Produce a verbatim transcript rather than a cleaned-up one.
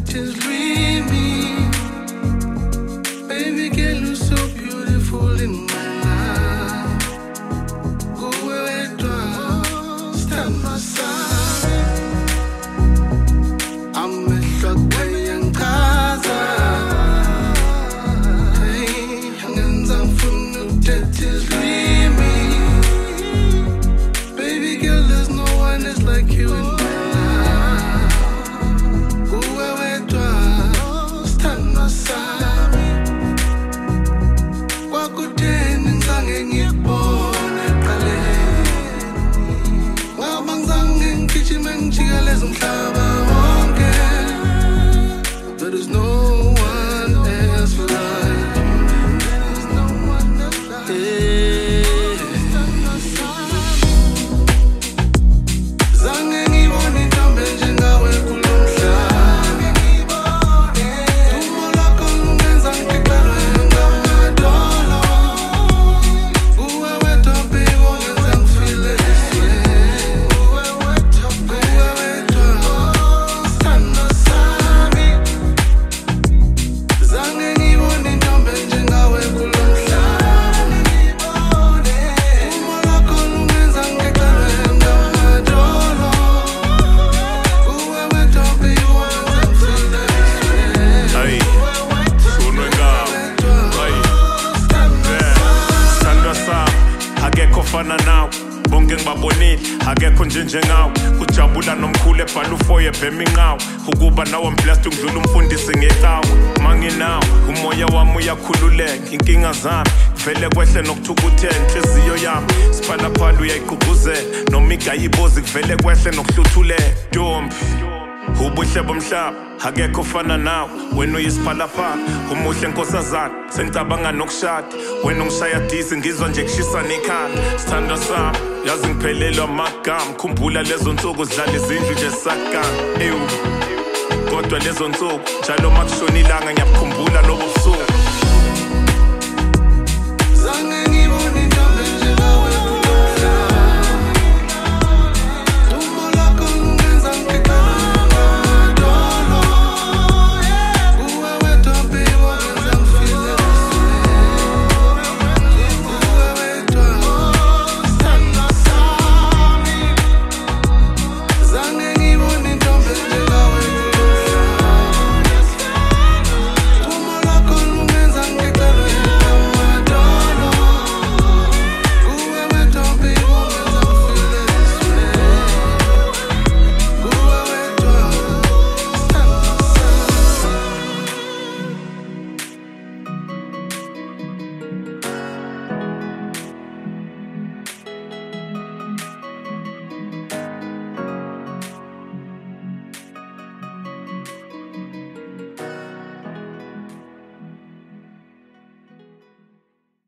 just leave me. Baby girl, you're so beautiful in my life. Go away, stand my side. I'm a shotgun and Gaza. Hey, hands I'm full of death, just leave me. Baby girl, there's no one that's like you in my life. Go away, stand my side. Wakuteni nzange ngibone qaleni. Ngabangizange ngigijime ngijikeleze umhlaba wonke. There is no one else like you. There's no one else like you. Zange ngibone intombi enjengawe kulo mhlaba. Dumo lakho lungenza ngigqelwe ngamadolo. Uwe wedwa baby ungenza ngifile this way. Uwe wedwa sithando sami. Zange ngibone intombi enjengawe kulo mhlaba. Dumo lakho lungenza ngigqelwe ngamadolo. Uwe wedwa baby ungenza ngifile this way. Hey, shunwe ngawo. Hey, yeah. Sandwa sami, akekho fana nawe. Bonke ngibabonile, akekho njenjengawe. Kujabula nomkhulu ebhala ufoye ebhema inqawe. Ukuba nawe I'm blessed ungidlula umfundisi ngecawe. Manginawe, umoya wami uyakhululeka. Inkinga zami vele kwehle nokuthukuthela inhliziyo yami. Siphalaphala uyayigqugquzela. Noma igayibozi kuvele kwehle nokuhluthuleka. Ntombi, ubuhle bomhlaba akekho fana nawe. Wena uyisiphalaphala umuhle nkosazana. Sengicabanga nokushada wena ungishaya disi ngizwa nje kushisa nekhanda. Sithando sami yazi ngiphelelwa amagama. Khumbula lezo nsuku sidlala izindlu nje sakana. Ewu kodwa lezo nsuku njalo makushona ilanga ngiyakukhumbula lobo busuku.